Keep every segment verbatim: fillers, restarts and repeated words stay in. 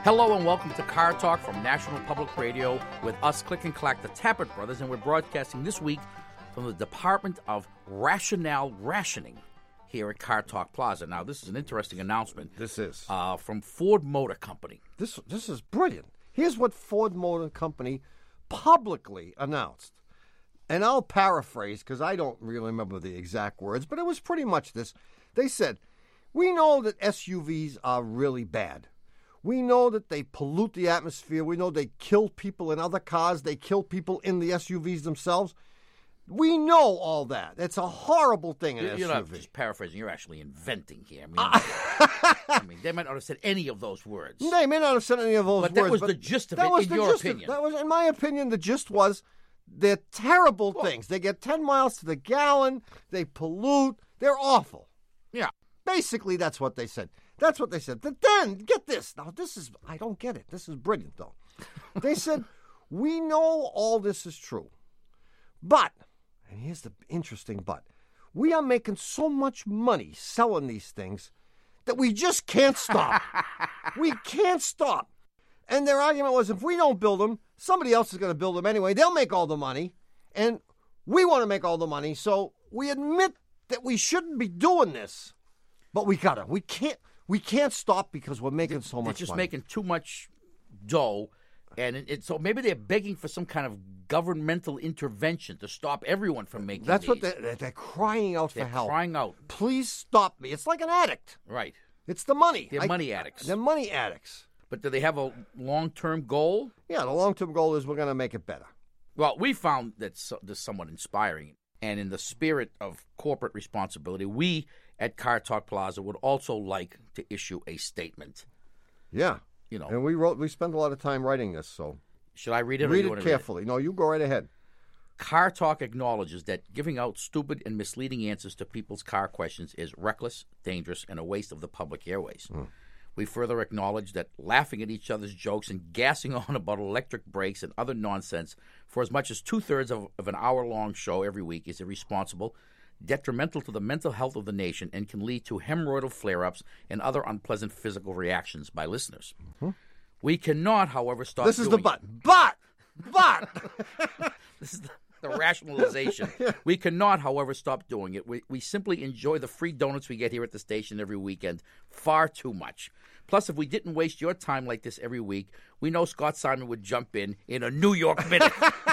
Hello and welcome to Car Talk from National Public Radio with us, Click and Clack, the Tappert Brothers, and we're broadcasting this week from the Department of Rationale Rationing here at Car Talk Plaza. Now, this is an interesting announcement. This is. Uh, from Ford Motor Company. This, this is brilliant. Here's what Ford Motor Company publicly announced. And I'll paraphrase because I don't really remember the exact words, but it was pretty much this. They said, we know that S U Vs are really bad. We know that they pollute the atmosphere. We know they kill people in other cars. They kill people in the S U Vs themselves. We know all that. It's a horrible thing in You're S U V. not just paraphrasing. You're actually inventing here. I mean, I mean, they might not have said any of those words. They may not have said any of those but words. That was but the gist of that it, was in the your gist of- opinion. that was, in my opinion, the gist was they're terrible Well- things. They get ten miles to the gallon. They pollute. They're awful. Yeah. Basically, that's what they said. That's what they said. But then, get this. Now, this is, I don't get it. This is brilliant, though. They said, we know all this is true. But, and here's the interesting but, we are making so much money selling these things that we just can't stop. We can't stop. And their argument was, if we don't build them, somebody else is going to build them anyway. They'll make all the money. And we want to make all the money. So we admit that we shouldn't be doing this. But we got to. We can't. We can't stop because we're making so much money. They're just making too much dough, and it, it, so maybe they're begging for some kind of governmental intervention to stop everyone from making That's these. what they're, they're crying out They're for help. crying out. Please stop me. It's like an addict. Right. It's the money. They're I- money addicts. They're money addicts. But do they have a long-term goal? Yeah, the long-term goal is we're going to make it better. Well, we found that so, this somewhat inspiring. And in the spirit of corporate responsibility, we at Car Talk Plaza would also like to issue a statement. Yeah. You know, And we wrote. We spent a lot of time writing this, so should I read it? or read you it wanna carefully. No, you go right ahead. Car Talk acknowledges that giving out stupid and misleading answers to people's car questions is reckless, dangerous, and a waste of the public airways. Mm. We further acknowledge that laughing at each other's jokes and gassing on about electric brakes and other nonsense for as much as two-thirds of, of an hour-long show every week is irresponsible, detrimental to the mental health of the nation, and can lead to hemorrhoidal flare-ups and other unpleasant physical reactions by listeners. Mm-hmm. We cannot, however, stop This is the doing but. But. But. This is the, the rationalization. We cannot, however, stop doing it. We, we simply enjoy the free donuts we get here at the station every weekend far too much. Plus, if we didn't waste your time like this every week, we know Scott Simon would jump in in a New York minute.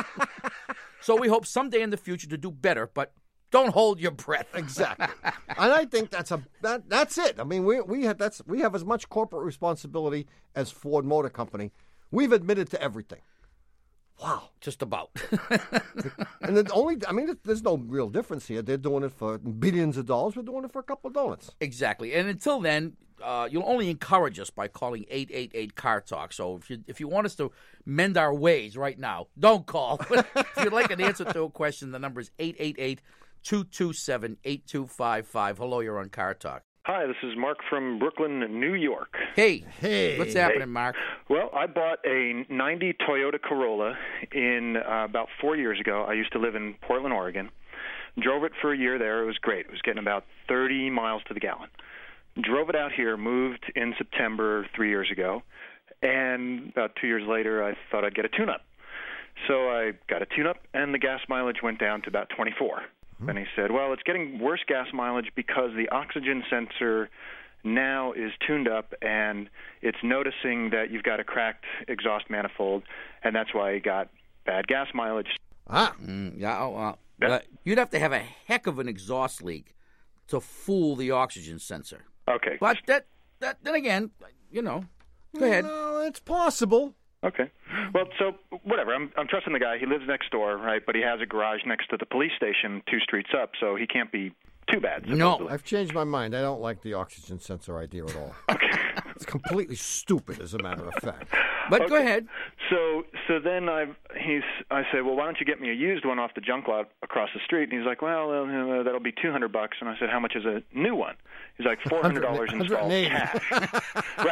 So we hope someday in the future to do better, but don't hold your breath. Exactly. And I think that's a that that's it. I mean, we we have that's we have as much corporate responsibility as Ford Motor Company. We've admitted to everything. Wow. Just about. And the only I mean, there's no real difference here. They're doing it for billions of dollars. We're doing it for a couple of donuts. Exactly. And until then, uh, you'll only encourage us by calling eight eight eight car talk. So if you if you want us to mend our ways right now, don't call. If you'd like an answer to a question, the number is eight eight eight, two two seven, eight two five five. Hello, you're on Car Talk. Hi, this is Mark from Brooklyn, New York. Hey. Hey. What's happening, Mark? Well, I bought a ninety Toyota Corolla in uh, about four years ago. I used to live in Portland, Oregon. Drove it for a year there. It was great. It was getting about thirty miles to the gallon. Drove it out here, moved in September three years ago, and about two years later, I thought I'd get a tune-up. So I got a tune-up, and the gas mileage went down to about twenty-four. And he said, well, it's getting worse gas mileage because the oxygen sensor now is tuned up, and it's noticing that you've got a cracked exhaust manifold, and that's why you got bad gas mileage. Ah. Mm, yeah, oh, uh, uh, you'd have to have a heck of an exhaust leak to fool the oxygen sensor. Okay. But that, that then again, you know, go ahead. No, it's possible. Okay. Well, so whatever. I'm I'm trusting the guy. He lives next door, right? But he has a garage next to the police station, two streets up, so he can't be too bad. No. supposedly. I've changed my mind. I don't like the oxygen sensor idea at all. Okay. It's completely stupid, as a matter of fact. But go Okay. ahead. So so then I he's I say, well, why don't you get me a used one off the junk lot across the street? And he's like, well, uh, that'll be two hundred bucks. And I said, how much is a new one? He's like, four hundred dollars installed cash.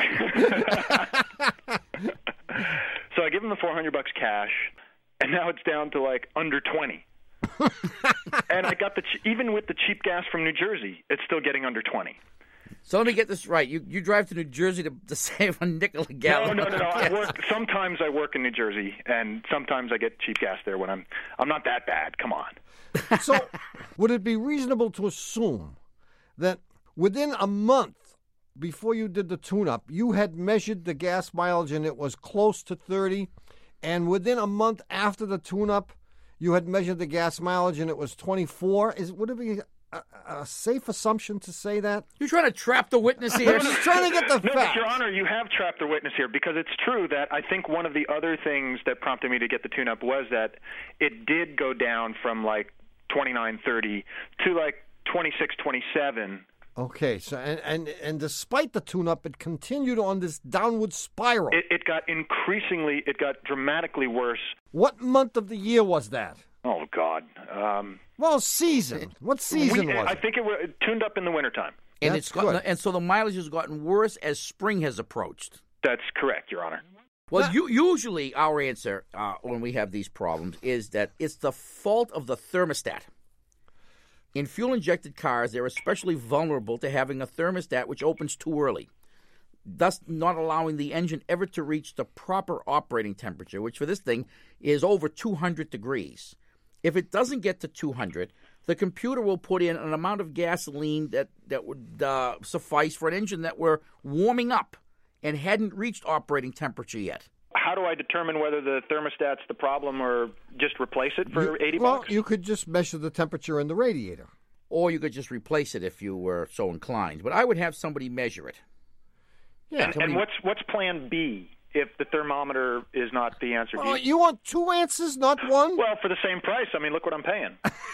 Right. So I give him the four hundred bucks cash, and now it's down to like under twenty. And I got the ch- even with the cheap gas from New Jersey, it's still getting under twenty. So let me get this right. You you drive to New Jersey to, to save a nickel a gallon. No, no, no, no. I Yes. work. Sometimes I work in New Jersey, and sometimes I get cheap gas there. When I'm, I'm not that bad. Come on. So, would it be reasonable to assume that within a month before you did the tune-up, you had measured the gas mileage and it was close to thirty, and within a month after the tune-up, you had measured the gas mileage and it was twenty-four? Is would it be a, a safe assumption to say that? You're trying to trap the witness here. I'm just trying to get the No, but facts. Your Honor, you have trapped the witness here, because it's true that I think one of the other things that prompted me to get the tune-up was that it did go down from like twenty-nine, thirty to like twenty-six, twenty-seven. Okay, so and, and and despite the tune-up, it continued on this downward spiral. It, it got increasingly, it got dramatically worse. What month of the year was that? Oh, God. Um, Well, season. What season we, was I it? think it, was, it tuned up in the wintertime. and That's it's gotten, good. and so the mileage has gotten worse as spring has approached. That's correct, Your Honor. Well, you, usually our answer uh, when we have these problems is that it's the fault of the thermostat. In fuel-injected cars, they're especially vulnerable to having a thermostat which opens too early, thus not allowing the engine ever to reach the proper operating temperature, which for this thing is over two hundred degrees. If it doesn't get to two hundred, the computer will put in an amount of gasoline that, that would uh, suffice for an engine that were warming up and hadn't reached operating temperature yet. How do I determine whether the thermostat's the problem or just replace it for You- eighty well, bucks? you could just measure the temperature in the radiator. Or you could just replace it if you were so inclined. But I would have somebody measure it. Yeah. and, somebody- and what's what's plan B if the thermometer is not the answer? Do Oh, you- you want two answers, not one? well, for the same price. I mean, look what I'm paying.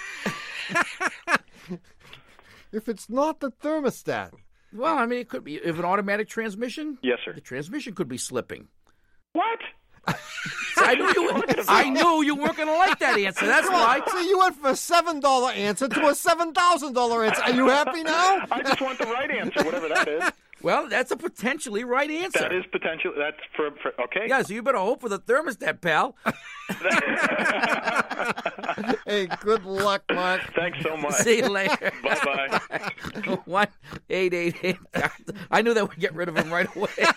If it's not the thermostat. Well, I mean, it could be if an automatic transmission. Yes, sir. The transmission could be slipping. What? I knew you. I knew you weren't going to like that answer. That's why. So you went from a seven dollar answer to a seven thousand dollar answer. Are you happy now? I just want the right answer, whatever that is. Well, that's a potentially right answer. That is potential. That's for, for okay. Yeah, so you better hope for the thermostat, pal. Hey, good luck, Mark. Thanks so much. See you later. Bye bye. One eight eight eight. I knew that would get rid of him right away.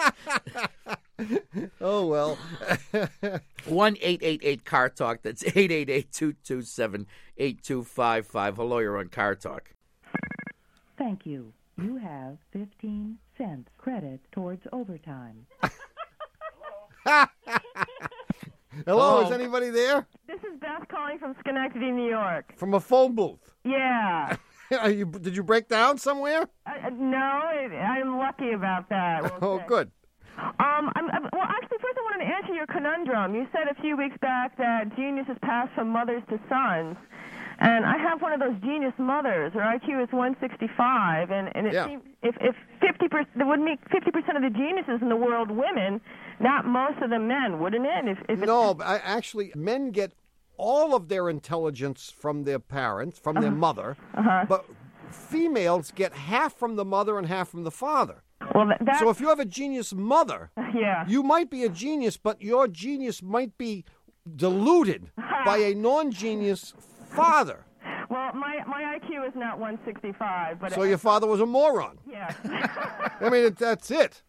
Oh, well. One eight eight eight Car Talk. That's eight eight eight two two seven eight two five five. Hello, you're on Car Talk. Thank you. You have fifteen cents credit towards overtime. Hello, Hello. is anybody there? This is Beth calling from Schenectady, New York. From a phone booth. Yeah. Are you, did you break down somewhere? Uh, no, it, I'm lucky about that. we'll Oh, say. good. Um, I'm, I'm, well, actually, first I wanted to answer your conundrum. You said a few weeks back that geniuses pass from mothers to sons. And I have one of those genius mothers. Her I Q is one sixty-five, and, and it Yeah. seems if if fifty percent that would make fifty percent of the geniuses in the world women, not most of them men, wouldn't it? If, if No, but I, actually, men get all of their intelligence from their parents, from their mother, but females get half from the mother and half from the father. well, that, that So if you have a genius mother, yeah. you might be a genius, but your genius might be diluted by a non-genius father. Well, my my I Q is not one sixty-five, but So it, your father was a moron. yeah. I mean, it, that's it.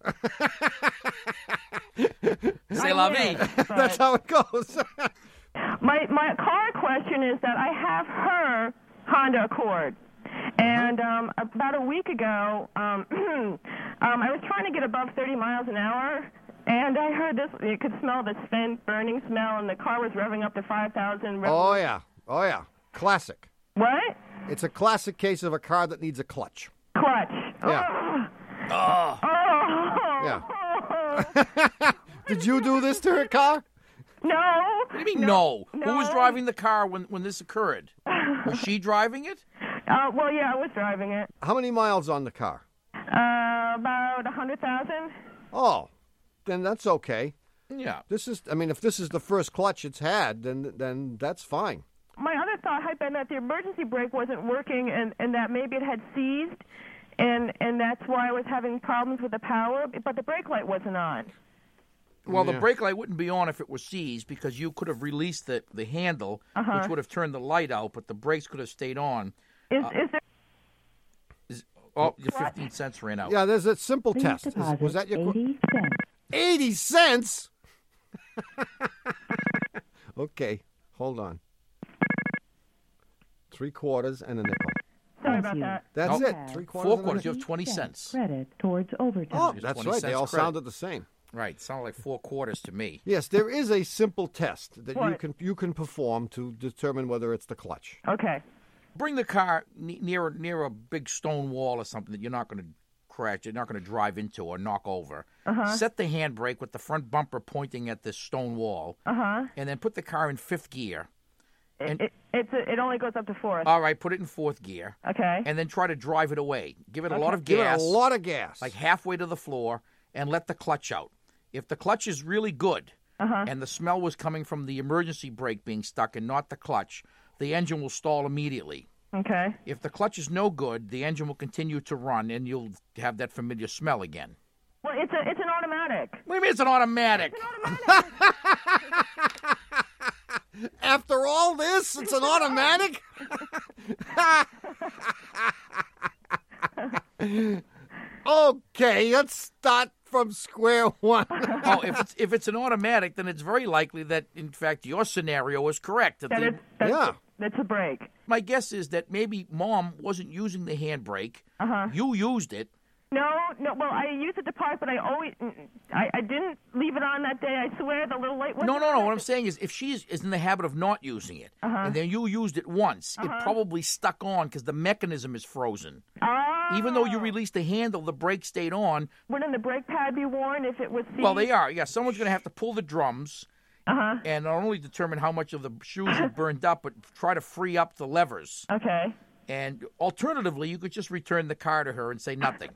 C'est la vie. That's how it goes. My my car question is that I have her Honda Accord, and um, about a week ago, um, um, I was trying to get above thirty miles an hour, and I heard this. You could smell the spent burning smell, and the car was revving up to five thousand. Oh, yeah. Oh, yeah. Classic. What? It's a classic case of a car that needs a clutch. Clutch. Yeah. Oh. Oh. Yeah. Did you do this to her car? No. What do you mean, no? Who was no. driving the car when, when this occurred? Was she driving it? Uh, well, yeah, I was driving it. How many miles on the car? Uh, about a hundred thousand. Oh, then that's okay. Yeah. This is, I mean, if this is the first clutch it's had, then then that's fine. My other thought had been that the emergency brake wasn't working, and, and that maybe it had seized, and and that's why I was having problems with the power. But the brake light wasn't on. Well, Yeah. the brake light wouldn't be on if it were seized because you could have released the, the handle, which would have turned the light out, but the brakes could have stayed on. Is is there? Is, Oh, your fifteen cents ran out. Yeah, there's a simple Please test. Is- deposit was that your qu- eighty cents. eighty cents? Okay, hold on. Three quarters and a nickel. Sorry Thank about you. that. That's Oh. it. Three quarters. Four and a quarters. You nickel. have twenty cents. Credit towards overtime. Oh, Just that's twenty right. They cents all credit. sounded the same. Right. Sounded like four quarters to me. Yes, there is a simple test that you What? can you can perform to determine whether it's the clutch. Okay. Bring the car ne- near near a big stone wall or something that you're not going to crash, you're not going to drive into or knock over. Uh-huh. Set the handbrake with the front bumper pointing at this stone wall, Uh-huh. and then put the car in fifth gear. And- It, it, it's a, it only goes up to fourth. All right, put it in fourth gear, Okay. and then try to drive it away. Give it a lot of Give it gas, a lot of gas. like halfway to the floor, and let the clutch out. If the clutch is really good, Uh-huh. and the smell was coming from the emergency brake being stuck and not the clutch, the engine will stall immediately. Okay. If the clutch is no good, the engine will continue to run, and you'll have that familiar smell again. Well, it's a it's an automatic. What do you mean it's an automatic? After all this, it's an automatic? Okay, let's start from square one. Oh, if it's if it's an automatic, then it's very likely that, in fact, your scenario is correct. That That the- is, that's, Yeah. that's a brake. my guess is that maybe Mom wasn't using the handbrake. Uh-huh. You used it. No, no. Well, I used it to park, but I always I, I didn't leave it on that day. I swear, the little light. No, no, no. What I'm saying is, if she is, is in the habit of not using it, and then you used it once, it probably stuck on because the mechanism is frozen. Oh. Even though you released the handle, the brake stayed on. Wouldn't the brake pad be worn if it was? Well, they are. Yeah, someone's going to have to pull the drums. Uh-huh. And not only determine how much of the shoes you burned up, but try to free up the levers. Okay. And alternatively, you could just return the car to her and say nothing,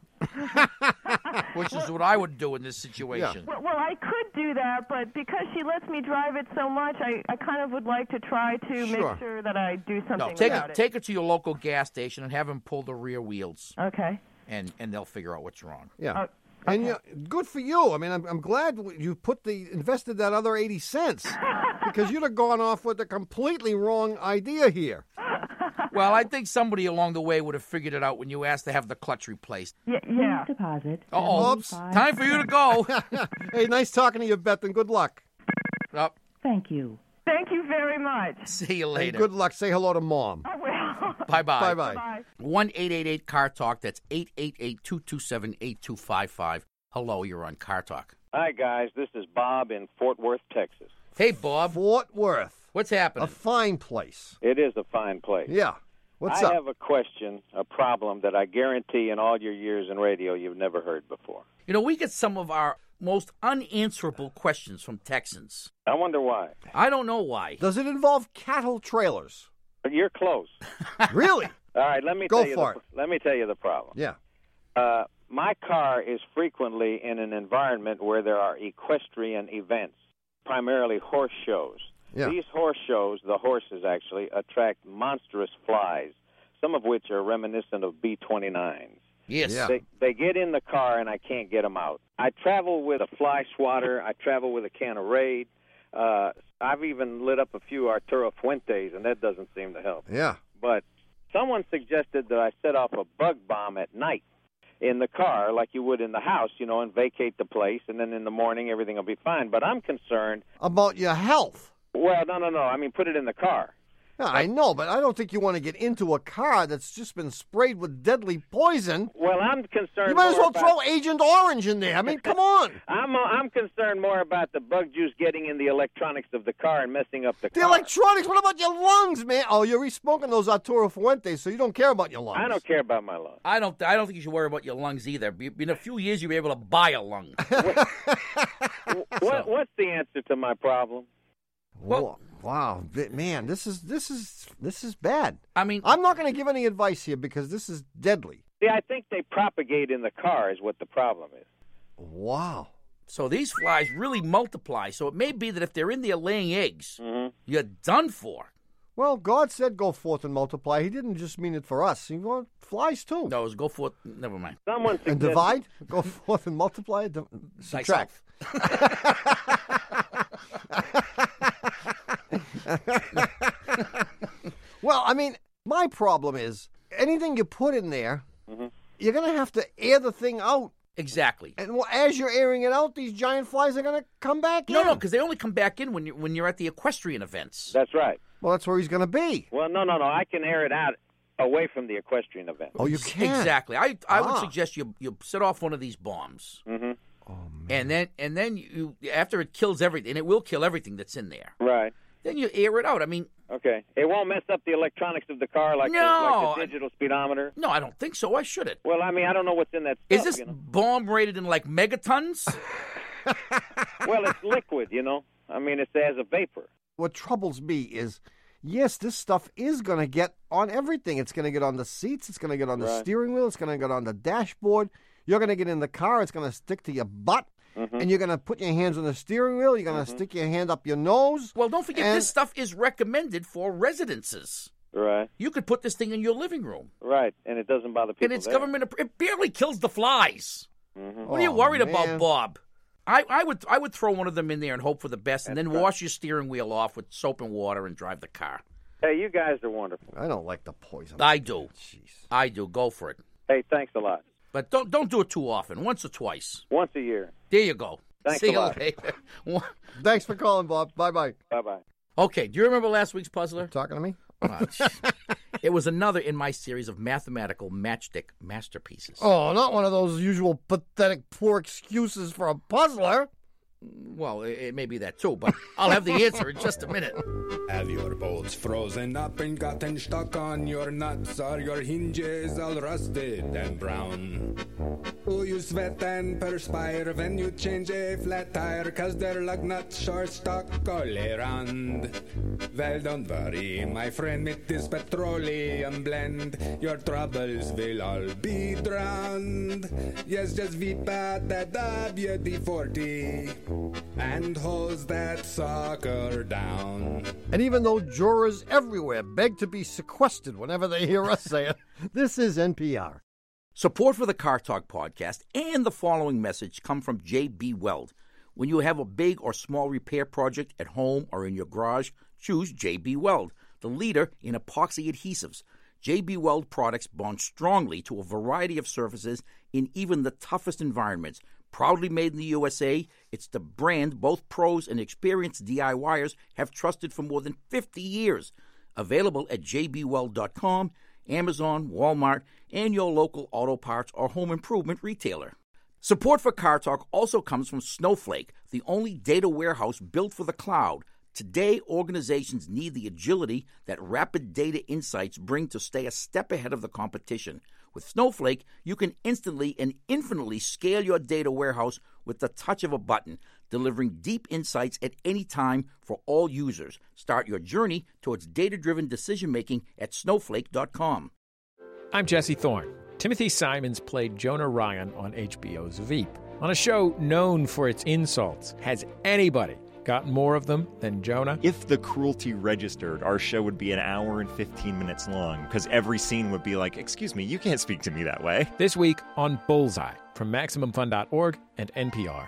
which is what I would do in this situation. Well, well, I could do that, but because she lets me drive it so much, I, I kind of would like to try to Sure. make sure that I do something No, take about it, it. take it to your local gas station and have them pull the rear wheels, Okay. and, and they'll figure out what's wrong. Yeah. Oh, And you, good for you. I mean, I'm, I'm glad you put the invested that other eighty cents because you'd have gone off with a completely wrong idea here. Well, I think somebody along the way would have figured it out when you asked to have the clutch replaced. Yeah. Please Yeah. deposit Uh-oh. Oops. seventy-five Time for you to go. Hey, nice talking to you, Beth, and good luck. Oh, Thank you. Thank you very much. see you Hey, later. good luck. Say hello to Mom. I will. Bye-bye. Bye-bye. Bye. one eight eight eight car talk. That's eight eight eight, two two seven, eight two five five. Hello, you're on Car Talk. Hi, guys. This is Bob in Fort Worth, Texas. Hey, Bob. Fort Worth, What's a happening? fine place. It is a fine place. Yeah. What's I up? have a question, a problem that I guarantee in all your years in radio you've never heard before. You know, we get some of our most unanswerable questions from Texans. I wonder why. I don't know why. Does it involve cattle trailers? But you're close. Really? All right, let me Go tell you for the, it. let me tell you the problem. Yeah. Uh, my car is frequently in an environment where there are equestrian events, primarily horse shows. Yeah. These horse shows, the horses actually, attract monstrous flies, some of which are reminiscent of B twenty-nines. Yes. Yeah. They, they get in the car, and I can't get them out. I travel with a fly swatter. I travel with a can of Raid. Uh, I've even lit up a few Arturo Fuentes, and that doesn't seem to help. Yeah. But someone suggested that I set off a bug bomb at night in the car like you would in the house, you know, and vacate the place, and then in the morning everything will be fine. But I'm concerned, About your health. well, no, no, no. I mean, put it in the car. Yeah, I know, but I don't think you want to get into a car that's just been sprayed with deadly poison. Well, I'm concerned You might as more well about, throw Agent Orange in there. I mean, come on. I'm, uh, I'm concerned more about the bug juice getting in the electronics of the car and messing up the The car. electronics, what about your lungs, man? Oh, you're re-smoking those Arturo Fuentes, so you don't care about your lungs. I don't care about my lungs. I don't. I don't think you should worry about your lungs either. Be- In a few years, you'll be able to buy a lung. What, what's the answer to my problem? Whoa, wow, th- man, this is this is this is bad. I mean, I'm not going to give any advice here because this is deadly. See, I think they propagate in the car is what the problem is. Wow. so these flies really multiply. So it may be that if they're in there laying eggs, Mm-hmm. you're done for. Well, God said go forth and multiply. He didn't just mean it for us. He wants flies too. No, go for it. Never mind. Someone And suggested, divide? Go forth and multiply? Di- subtract. Well, I mean, my problem is anything you put in there, Mhm. you're going to have to air the thing out. Exactly. And as you're airing it out, these giant flies are going to come back in. No, no, because they only come back in when you're, when you're at the equestrian events. That's right. Well, that's where he's going to be. Well, no, no, no. I can air it out away from the equestrian event. Oh, you can? Exactly. I I would Ah. suggest you you set off one of these bombs. Mm-hmm. Oh, man. And then and then you after it kills everything, and it will kill everything that's in there. Right. Then you air it out. I mean, Okay. It won't mess up the electronics of the car like, No. the, like the digital speedometer? no, I don't think so. Why should it? Well, I mean, I don't know what's in that Is stuff, this you know? bomb rated in like megatons? Well, it's liquid, you know. I mean, it's as a vapor. What troubles me is, yes, this stuff is going to get on everything. It's going to get on the seats. It's going to get on the Right. steering wheel. It's going to get on the dashboard. You're going to get in the car. It's going to stick to your butt. Mm-hmm. And you're going to put your hands on the steering wheel. You're going to stick your hand up your nose. Well, don't forget And- this stuff is recommended for residences. Right. You could put this thing in your living room, Right. And it doesn't bother people and it's there. government. It barely kills the flies. Mhm. What are you Oh, worried man. about, Bob? I, I would I would throw one of them in there and hope for the best, and That's then right. wash your steering wheel off with soap and water and drive the car. Hey, you guys are wonderful. I don't like the poison. I do. Jeez. I do. Go for it. Hey, thanks a lot. But don't don't do it too often. Once or twice. Once a year. There you go. Thanks See a you lot. later. Thanks for calling, Bob. Bye-bye. Bye-bye. Okay, do you remember last week's puzzler? Talking to me? Oh, it was another in my series of mathematical matchstick masterpieces. Oh, not one of those usual pathetic, poor excuses for a puzzler. Well, it, it may be that too, but I'll have the answer in just a minute. Have your bolts frozen up and gotten stuck on your nuts? Are your hinges all rusted and brown? Do you sweat and perspire when you change a flat tire? Cause they're like nuts short stuck all around. Well, don't worry, my friend, with this petroleum blend, your troubles will all be drowned. Yes, just weep at that W D forty and hose that sucker down. And even though jurors everywhere beg to be sequestered whenever they hear us say it, this is N P R. Support for the Car Talk podcast and the following message come from J B. Weld. When you have a big or small repair project at home or in your garage, choose J B. Weld, the leader in epoxy adhesives. J B. Weld products bond strongly to a variety of surfaces in even the toughest environments. Proudly made in the U S A, it's the brand both pros and experienced DIYers have trusted for more than fifty years. Available at j b weld dot com, Amazon, Walmart, and your local auto parts or home improvement retailer. Support for Car Talk also comes from Snowflake, the only data warehouse built for the cloud. Today, organizations need the agility that rapid data insights bring to stay a step ahead of the competition. With Snowflake, you can instantly and infinitely scale your data warehouse with the touch of a button, delivering deep insights at any time for all users. Start your journey towards data-driven decision-making at snowflake dot com. I'm Jesse Thorne. Timothy Simons played Jonah Ryan on H B O's Veep. On a show known for its insults, has anybody gotten more of them than Jonah? If the cruelty registered, our show would be an hour and fifteen minutes long, because every scene would be like, excuse me, you can't speak to me that way. This week on Bullseye from Maximum Fun dot org and N P R.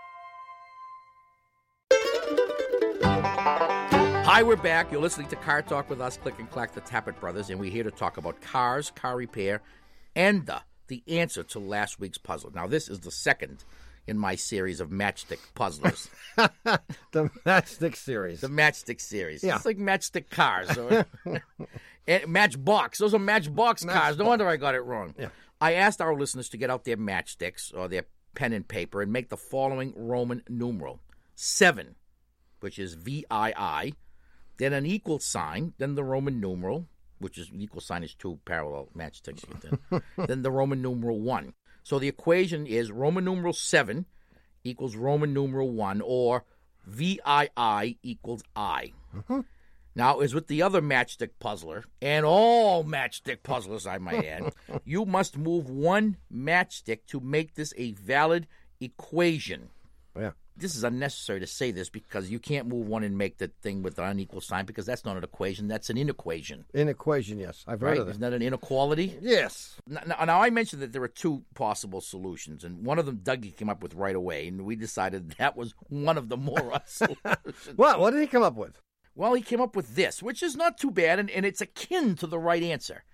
Hi, we're back. You're listening to Car Talk with us, Click and Clack, the Tappet Brothers, and we're here to talk about cars, car repair, and uh, the answer to last week's puzzle. Now, this is the second in my series of matchstick puzzlers. The Matchstick series. The matchstick series. Yeah. It's like matchstick cars. Or, and matchbox. Those are matchbox cars. No wonder I got it wrong. Yeah. I asked our listeners to get out their matchsticks or their pen and paper and make the following Roman numeral. Seven, which is V I I, then an equal sign, then the Roman numeral, which is an equal sign is two parallel matchsticks. Then, then the Roman numeral one. So the equation is Roman numeral seven equals Roman numeral one, or V I I equals I. Mm-hmm. Now, as with the other matchstick puzzler, and all matchstick puzzlers, I might add, you must move one matchstick to make this a valid equation. Yeah. This is unnecessary to say this because you can't move one and make the thing with the unequal sign because that's not an equation, that's an inequation. Inequation, yes. I've heard Right? of that. Isn't that an inequality? Yes. Now, now, now, I mentioned that there are two possible solutions, and one of them Dougie came up with right away, and we decided that was one of the more solutions. What? What did he come up with? Well, he came up with this, which is not too bad, and, and it's akin to the right answer.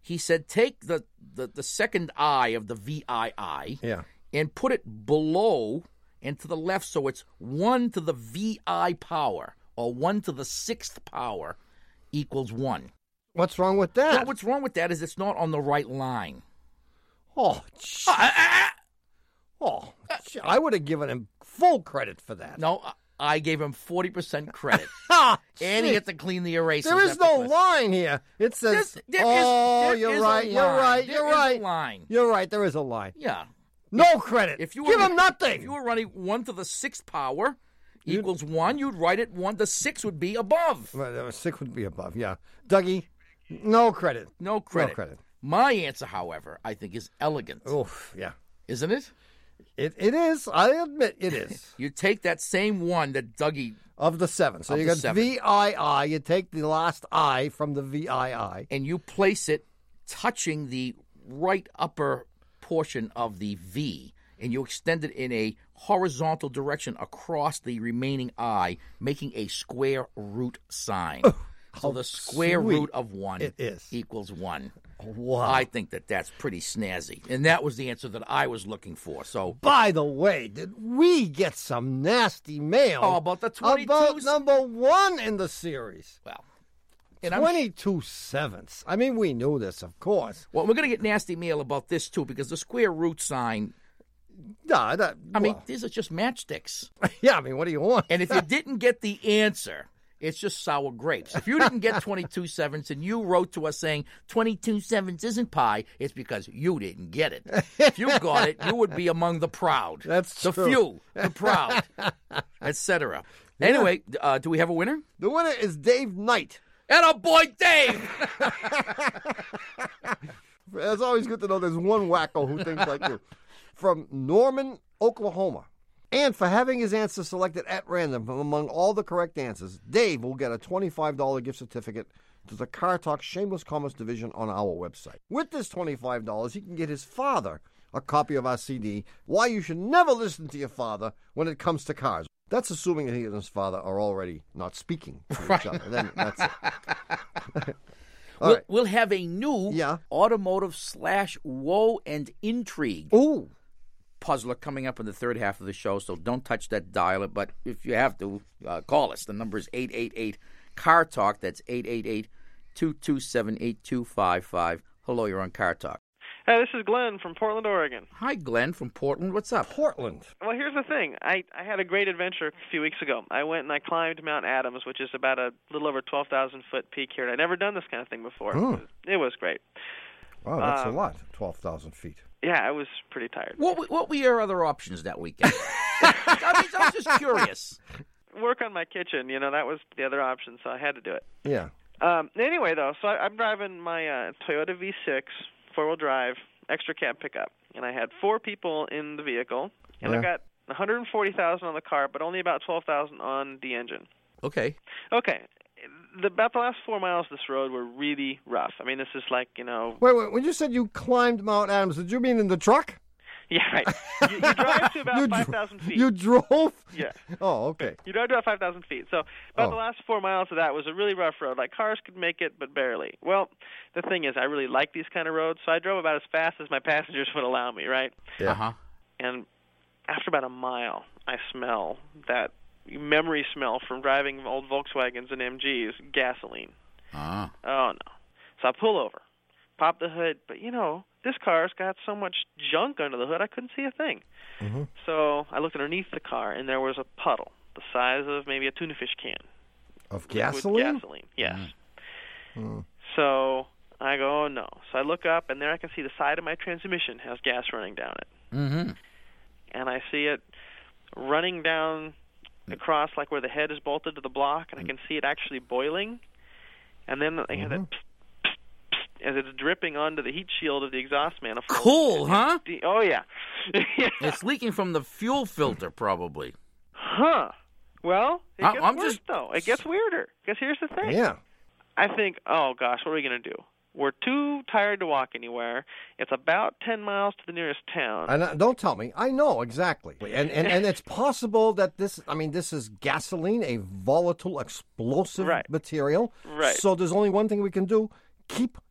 He said take the, the, the second I of the V I I Yeah. and put it below and to the left so it's one to the V I power or one to the sixth power equals one. What's wrong with that? Well, what's wrong with that is it's not on the right line. Oh, gee. oh, gee, I would have given him full credit for that. No, I- I gave him forty percent credit. Ah, And he gee. had to clean the erasers. There is after no Chris. line here. It says, There's- there is- oh, there you're is a right, you're line. right, There you're is a right. line. You're right, there is a line. Yeah. No credit. If you Give were, him nothing. If you were running one to the sixth power equals one, you'd write it one. The six would be above. Well, uh, six would be above, yeah. Dougie, no credit. No credit. No credit. My answer, however, I think is elegant. Oof, yeah. Isn't it? It It is. I admit it is. You take that same one that Dougie... Of the seven. So Of you the got seven. V I I. You take the last I from the V I I. and you place it touching the right upper portion of the V, and you extend it in a horizontal direction across the remaining I, making a square root sign. So the square sweet root of one it is. equals one. Wow. I think that that's pretty snazzy. And that was the answer that I was looking for. So, By the way, did we get some nasty mail oh, about the twenty-two... about number one in the series? Well, and I'm twenty-two sevenths. I mean, we knew this, of course. Well, we're going to get nasty mail about this, too, because the square root sign, Nah, that, I mean, well, these are just matchsticks. yeah, I mean, what do you want? And if you didn't get the answer, it's just sour grapes. If you didn't get twenty-two sevenths and you wrote to us saying twenty-two sevenths isn't pi, it's because you didn't get it. If you got it, you would be among the proud. That's the true. few, the proud, et cetera. Anyway, uh, do we have a winner? The winner is Dave Knight. And a boy, Dave! It's always good to know there's one wacko who thinks like you. From Norman, Oklahoma. And for having his answer selected at random from among all the correct answers, Dave will get a twenty-five dollars gift certificate to the Car Talk Shameless Commerce Division on our website. With this twenty-five dollars, he can get his father a copy of our C D, Why You Should Never Listen to Your Father When It Comes to Cars. That's assuming that he and his father are already not speaking to each other. Then that's it. All We'll, right. we'll have a new Yeah. automotive slash woe and intrigue Ooh. puzzler coming up in the third half of the show, so don't touch that dial. But if you have to, uh, call us. The number is eight eight eight, C A R Talk. That's eight eight eight, two two seven, eight two five five. Hello, you're on Car Talk. Hey, this is Glenn from Portland, Oregon. Hi, Glenn from Portland. What's up? Portland. Well, here's the thing. I, I had a great adventure a few weeks ago. I went and I climbed Mount Adams, which is about a little over twelve thousand foot peak here. And I'd never done this kind of thing before. Hmm. It, was, it was great. Wow, that's Um, a lot. twelve thousand feet. Yeah, I was pretty tired. What w- what were your other options that weekend? I, mean, I was just curious. Work on my kitchen, you know, that was the other option, so I had to do it. Yeah. Um, anyway, though, so I, I'm driving my uh, Toyota V six four-wheel drive extra cab pickup, and I had four people in the vehicle, and Yeah. I got one hundred forty thousand on the car, but only about twelve thousand on the engine. Okay. Okay, the, about the last four miles of this road were really rough. I mean, this is like, you know, Wait, wait. When you said you climbed Mount Adams, did you mean in the truck? yeah, right. You, you drive to You about dro- five thousand feet. You drove? Yeah. Oh, okay. You drive to about five thousand feet. So about Oh. the last four miles of that was a really rough road. Like, cars could make it, but barely. Well, the thing is, I really like these kind of roads, so I drove about as fast as my passengers would allow me, right? Yeah. Uh-huh. And after about a mile, I smell that memory smell from driving old Volkswagens and M Gs, gasoline. Ah. Oh, no. So I pull over, pop the hood, but, you know, this car's got so much junk under the hood, I couldn't see a thing. Mm-hmm. So I looked underneath the car, and there was a puddle the size of maybe a tuna fish can. Of With gasoline? gasoline, yes. Mm. So I go, oh, no. So I look up, and there I can see the side of my transmission has gas running down it. Mm-hmm. And I see it running down across like where the head is bolted to the block, and I can see it actually boiling. And then I hear that psst, psst, psst, as it's dripping onto the heat shield of the exhaust manifold. Cool, huh? Oh, yeah. Yeah. It's leaking from the fuel filter, probably. Huh. Well, it I- gets I'm worse, just- though. It gets weirder. Because here's the thing. Yeah. I think, oh, gosh, what are we going to do? We're too tired to walk anywhere. It's about ten miles to the nearest town. And uh, don't tell me. I know exactly. And, and and it's possible that this, I mean, this is gasoline, a volatile, explosive Right. material. Right. So there's only one thing we can do. Keep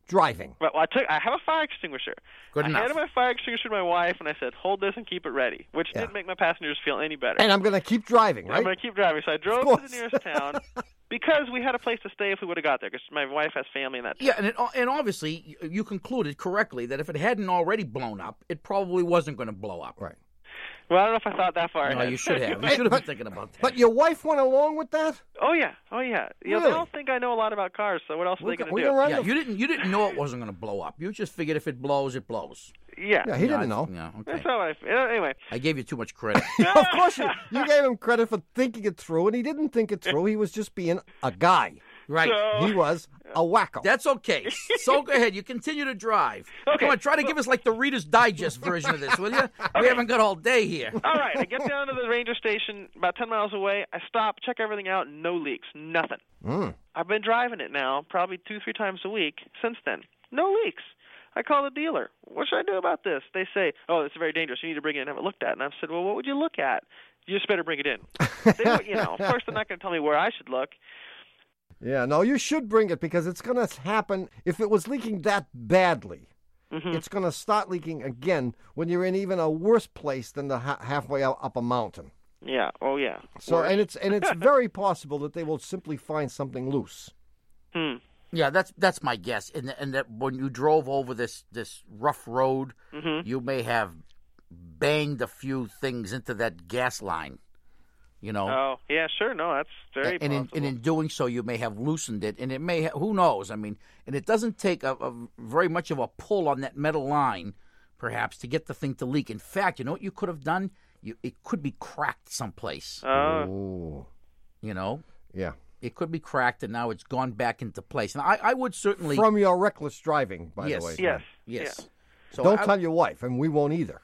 driving. Well, I took. I have a fire extinguisher. Good I enough. handed my fire extinguisher to my wife, and I said, "Hold this and keep it ready," which Yeah. didn't make my passengers feel any better. And I'm going to keep driving, right? I'm going to keep driving. So I drove to course. the nearest town because we had a place to stay if we would have got there. Because my wife has family in that town. Yeah, and it, and obviously you concluded correctly that if it hadn't already blown up, it probably wasn't going to blow up. Right. Well, I don't know if I thought that far No, ahead. you should have. You should have been thinking about that. But your wife went along with that? Oh yeah, oh yeah. You know, Really? they don't think I know a lot about cars, so what else are We they can- going we to can do? run Yeah, the- you didn't. You didn't know it wasn't going to blow up. You just figured if it blows, it blows. Yeah, Yeah, he Yeah, didn't I- know. Yeah, okay. that's how I. feel. Anyway, I gave you too much credit. Of course, you, you gave him credit for thinking it through, and he didn't think it through. He was just being a guy. Right. So- He was a wacko. That's okay. So go ahead. You continue to drive. Okay. Come on, try to give us like the Reader's Digest version of this, will you? We haven't got all day here. all right. I get down to the ranger station about ten miles away. I stop, check everything out. No leaks, nothing. Mm. I've been driving it now, probably two, three times a week since then. No leaks. I call the dealer. What should I do about this? They say, "Oh, it's very dangerous. You need to bring it in and have it looked at." And I've said, "Well, what would you look at?" You just better bring it in. They, don't- you know, of course, they're not going to tell me where I should look. Yeah, no, you should bring it because it's going to happen. If it was leaking that badly, Mm-hmm. it's going to start leaking again when you're in even a worse place than the ha- halfway up, up a mountain. Yeah. Oh, yeah. So, Worse. and it's and it's very possible that they will simply find something loose. Hmm. Yeah, that's that's my guess. And and that when you drove over this this rough road, Mm-hmm. you may have banged a few things into that gas line. You know. Oh, yeah, sure. No, that's very and in, possible. and in doing so, you may have loosened it, and it may ha- who knows? I mean, and it doesn't take a, a very much of a pull on that metal line, perhaps, to get the thing to leak. In fact, you know what you could have done? You it could be cracked someplace. Uh, Oh, You know, yeah. it could be cracked, and now it's gone back into place. And I, I would certainly From your reckless driving, by yes, the way. yes. yes. So Don't I, tell your wife, and we won't either.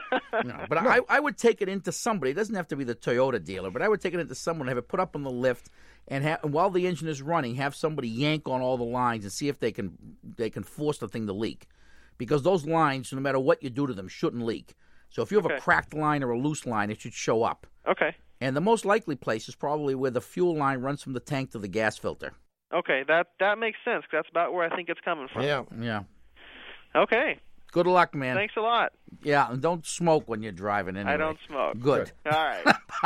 No, but I, I would take it into somebody. It doesn't have to be the Toyota dealer, but I would take it into someone, have it put up on the lift, and, have, and while the engine is running, have somebody yank on all the lines and see if they can they can force the thing to leak. Because those lines, no matter what you do to them, shouldn't leak. So if you have Okay. a cracked line or a loose line, it should show up. Okay. And the most likely place is probably where the fuel line runs from the tank to the gas filter. Okay, that that makes sense. 'Cause that's about where I think it's coming from. Yeah. Yeah. Okay. Good luck, man. Thanks a lot. Yeah, and don't smoke when you're driving anyway. I don't smoke. Good. All right.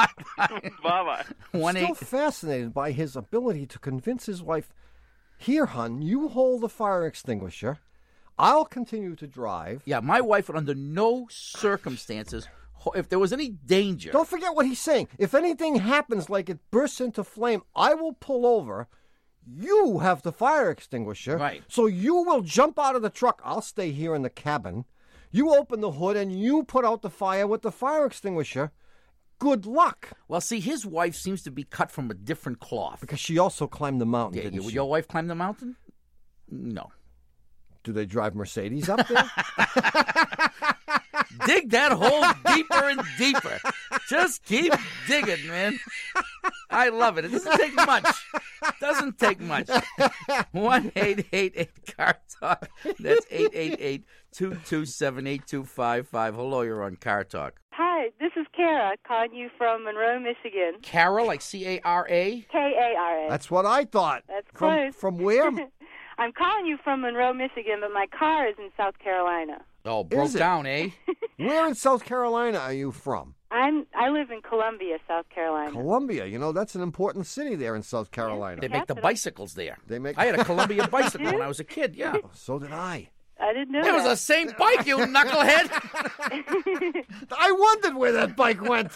Bye-bye. One Still eight. fascinated by his ability to convince his wife, here, hon, you hold the fire extinguisher. I'll continue to drive. Yeah, my wife would under no circumstances, if there was any danger. Don't forget what he's saying. If anything happens like it bursts into flame, I will pull over. You have the fire extinguisher. Right. So you will jump out of the truck. I'll stay here in the cabin. You open the hood and you put out the fire with the fire extinguisher. Good luck. Well, see, his wife seems to be cut from a different cloth. Because she also climbed the mountain, Yeah, didn't you- she? your wife climb the mountain? No. Do they drive Mercedes up there? Dig that hole deeper and deeper. Just keep digging, man. I love it. It doesn't take much. Doesn't take much. one eight eight eight car talk. That's eight eight eight, two two seven, eight two five five. Hello, you're on Car Talk. Hi, this is Kara calling you from Monroe, Michigan. Cara, like C A R A? K A R A. That's what I thought. That's from, close. From where? I'm calling you from Monroe, Michigan, but my car is in South Carolina. Oh, broke Is it? down, eh? Where in South Carolina are you from? I'm I live in Columbia, South Carolina. Columbia. You know, that's an important city there in South Carolina. They make the Capital. bicycles there. They make. I had a Columbia bicycle when I was a kid, yeah. So did I. I didn't know It was that. the same bike, you knucklehead. I wondered where that bike went.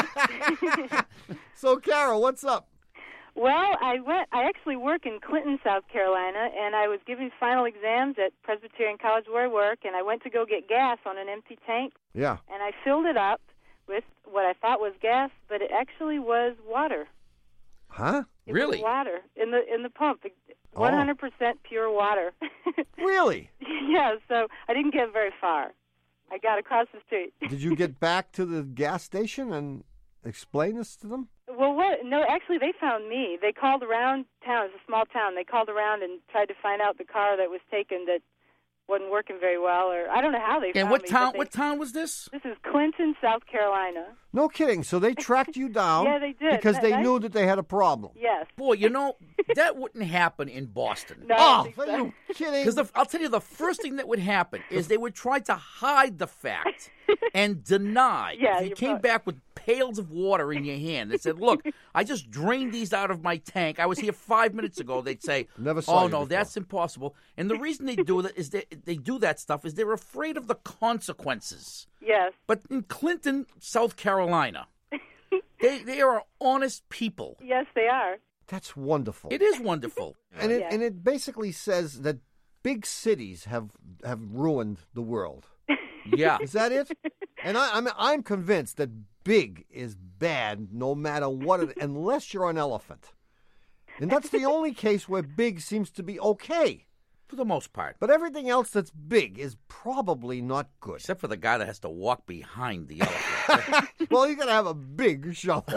So, Carol, what's up? Well, I went. I actually work in Clinton, South Carolina, and I was giving final exams at Presbyterian College where I work, and I went to go get gas on an empty tank, Yeah. and I filled it up with what I thought was gas, but it actually was water. Huh? It Really? was water in the in the pump. one hundred percent pure water. Really? Yeah, so I didn't get very far. I got across the street. Did you get back to the gas station and explain this to them? Well, what? No, actually, they found me. They called around town. It's a small town. They called around and tried to find out the car that was taken that wasn't working very well, or I don't know how they And found what me. town? but they- What town was this? This is Clinton, South Carolina. No kidding. So they tracked you down Yeah, they did. because That- they that- knew that they had a problem. Yes. Boy, you know that wouldn't happen in Boston. No, I Oh, don't think are so. you kidding? Because I'll tell you, the first thing that would happen is they would try to hide the fact and deny. Yeah, if you you're came right. back with pails of water in your hand and said, "Look, I just drained these out of my tank. I was here five minutes ago." They'd say, Never saw "Oh you no, before." that's impossible." And the reason they do that is they they do that stuff is they're afraid of the consequences. Yes. But in Clinton, South Carolina, they they are honest people. Yes, they are. That's wonderful. It is wonderful. And it Yeah. and it basically says that big cities have have ruined the world. Yeah. Is that it? And I, I'm I'm convinced that big is bad no matter what, it, unless you're an elephant. And that's the only case where big seems to be okay. For the most part. But everything else that's big is probably not good. Except for the guy that has to walk behind the elephant. Well, you got to have a big shovel.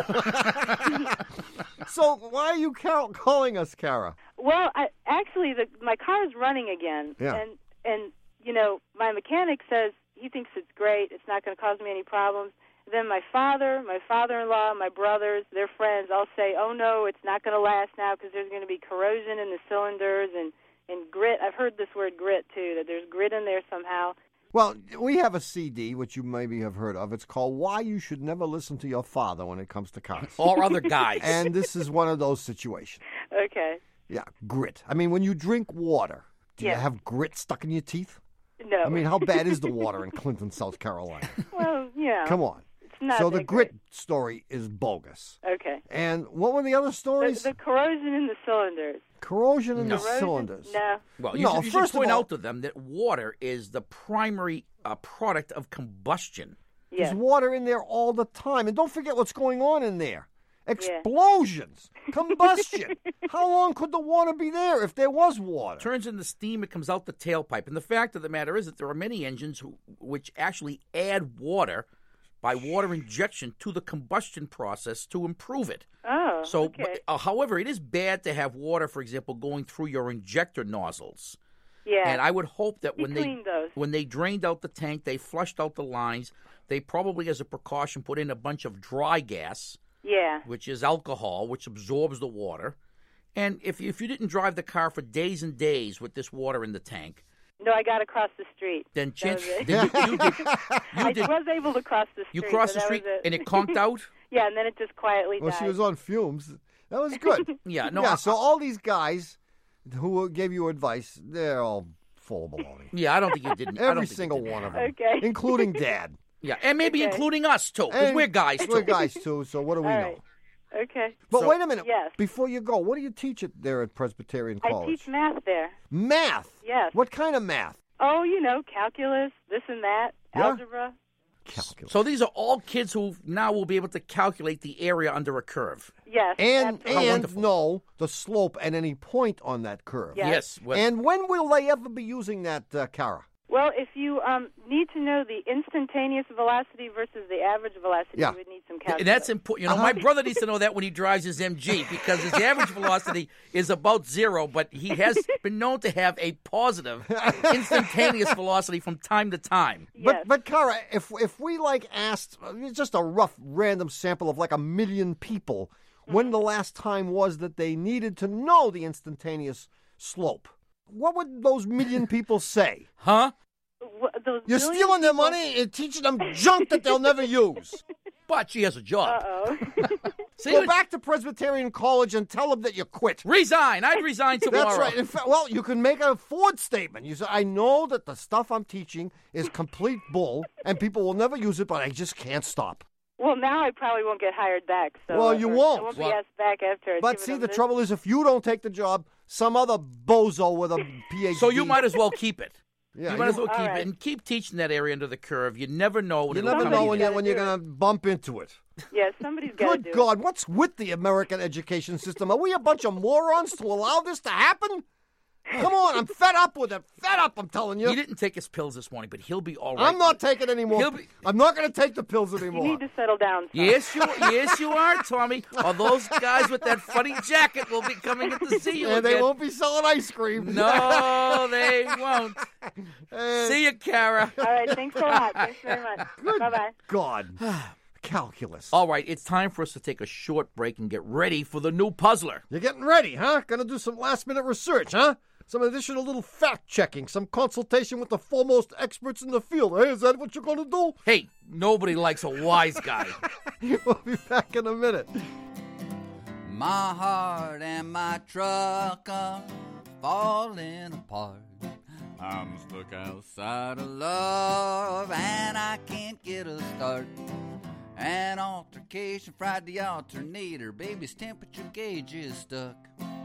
So why are you ca- calling us, Kara? Well, I, actually, the, my car is running again, Yeah. and and you know, my mechanic says he thinks it's great. It's not going to cause me any problems. Then my father, my father-in-law, my brothers, their friends all say, "Oh no, it's not going to last now because there's going to be corrosion in the cylinders and and grit." I've heard this word grit too. That there's grit in there somehow. Well, we have a C D, which you maybe have heard of. It's called Why You Should Never Listen to Your Father When It Comes to Cars. Or other guys. And this is one of those situations. Okay. Yeah, grit. I mean, when you drink water, do Yeah. you have grit stuck in your teeth? No. I mean, how bad is the water in Clinton, South Carolina? Well, yeah. Come on. It's not So the that grit story is bogus. Okay. And what were the other The, stories? the corrosion in the cylinders. Corrosion in No. the Corrosion? cylinders. No. Well, you, No, should, you first should of point all- out to them that water is the primary uh, product of combustion. Yes. There's water in there all the time. And don't forget what's going on in there. Explosions, combustion. How long could the water be there if there was water? Turns into steam, it comes out the tailpipe. And the fact of the matter is that there are many engines who, which actually add water by water injection to the combustion process to improve it. Oh, So, okay. but, uh, however, it is bad to have water, for example, going through your injector nozzles. Yeah. And I would hope that You when they cleaned those. when they drained out the tank, they flushed out the lines. They probably, as a precaution, put in a bunch of dry gas, Yeah. which is alcohol, which absorbs the water. And if if you didn't drive the car for days and days with this water in the tank, No, I got across the street. then That chance was it. then you, you did, you I did was able to cross the street. you crossed but the that street was it. and it conked out. Yeah, and then it just quietly Well, died. she was on fumes. That was good. Yeah, no, yeah, I- so all these guys who gave you advice, they're all full of baloney. Yeah, I don't think you did. I don't Every think you single did. one of them. Okay. Including Dad. Yeah, and maybe Okay. including us too, because And we're guys too. We're guys, too, so what do we All know? right. Okay. But So- wait a minute. Yes. Before you go, what do you teach it there at Presbyterian I College? teach math there. Math? Yes. What kind of math? Oh, you know, calculus, this and that, Yeah. algebra. Calculus. So these are all kids who now will be able to calculate the area under a curve. Yes. And absolutely. How and wonderful. know the slope at any point on that curve. Yes. Yes. well- And when will they ever be using that, uh, Kara? Well, if you um, need to know the instantaneous velocity versus the average velocity, Yeah. you would need some And calculus. that's important. You know, my brother needs to know that when he drives his M G because his average velocity is about zero, but he has been known to have a positive instantaneous velocity from time to time. Yes. But but Kara, if if we like asked uh, just a rough random sample of like a million people, when the last time was that they needed to know the instantaneous slope, what would those million people say? Huh? Wha- those You're billion stealing their people- money and teaching them junk that they'll never use. But she has a job. Uh-oh. See, Go look- back to Presbyterian College and tell them that you quit. resign. I'd resign tomorrow. That's right. In fact, well, you can make a Ford statement. You say, I know that the stuff I'm teaching is complete bull, and people will never use it, but I just can't stop. Well, now I probably won't get hired back. So Well, you or won't. I won't Well- be asked back after. I've But given see, them the this. trouble is, if you don't take the job, some other bozo with a P H D. So you might as well keep it. Yeah, you might as well All keep right. it and keep teaching that area under the curve. You never know when You it'll never come know to when you. you're, when you're do going to bump into it. Yeah, somebody's got to Good do God, what's with the American education system? Are we a bunch of morons to allow this to happen? Come on, I'm fed up with it. Fed up, I'm telling you. He didn't take his pills this morning, but he'll be all right. I'm not taking any more. Be... I'm not going to take the pills anymore. You need to settle down. Son. Yes, you, yes, you are, Tommy. Or those guys with that funny jacket will be coming in to see you and again. they won't be selling ice cream. No, they won't. And... See you, Kara. All right, thanks a lot. Thanks very much. Good Bye-bye. God. Calculus. All right, it's time for us to take a short break and get ready for the new puzzler. You're getting ready, huh? Gonna do some last-minute research, huh? Some additional little fact-checking, some consultation with the foremost experts in the field. Hey, is that what you're gonna do? Hey, nobody likes a wise guy. We'll be back in a minute. My heart and my truck are falling apart. I'm stuck outside of love and I can't get a start. An altercation fried the alternator. Baby's temperature gauge is stuck.